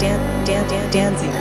dancing.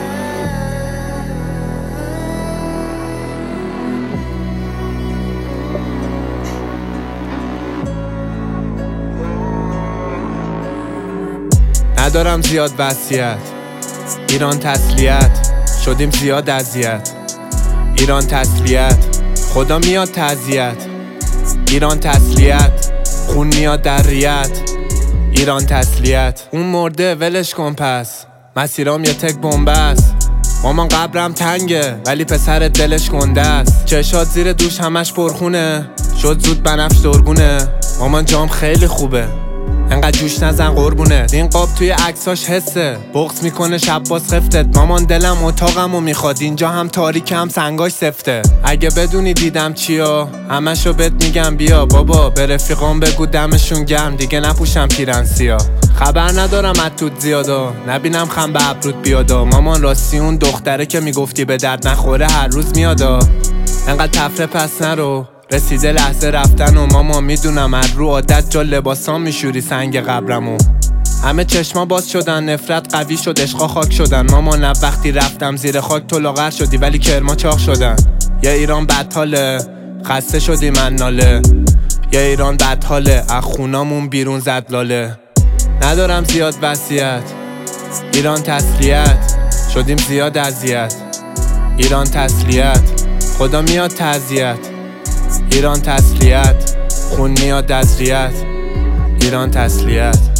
ندارم زیاد وصیت، ایران تسلیت، شدیم زیاد اذیت. ایران تسلیت، خدا میاد تعزیت. ایران تسلیت، خون میاد در ریت. ایران تسلیت، اون مرده ولش کن پس، مسیرام یه تک بمبه است. مامان قبرم تنگه ولی پسر دلش گنده است. چشات زیر دوش همش پرخونه، شد زود بنفش درگونه. مامان جام خیلی خوبه، انقدر جوش نزن قربونه. این قاب توی عکساش حسه، بغض میکنه شب باز خفتت. مامان دلم اتاقمو میخواد، اینجا هم تاریک هم سنگاش سفته. اگه بدونی دیدم چیا همشو بهت میگم بیا. بابا به رفیقام بگو دمشون گرم، دیگه نپوشم پیرن سیاه. خبر ندارم از توت زیادا، نبینم خم به ابرود بیادا. مامان راستی اون دختره که میگفتی به درد نخوره هر روز میادا. انقدر تفره پس نرو، رسیده لحظه رفتن و ماما میدونم از رو عادت جا لباسام میشوری سنگ قبرمو. همه چشما باز شدن، نفرت قوی شد، عشقا خاک شدن. ماما نه وقتی رفتم زیر خاک تو لاغر شدی ولی کرما چاق شدن. یا ایران بدحاله، خسته شدی من ناله. یا ایران بدحاله، از خونامون بیرون زد لاله. ندارم زیاد وصیت، ایران تسلیت، شدیم زیاد اذیت. ایران تسلیت، خدا میاد تعزیت. ایران تسلیت، خون میاد از ریت. ایران تسلیت.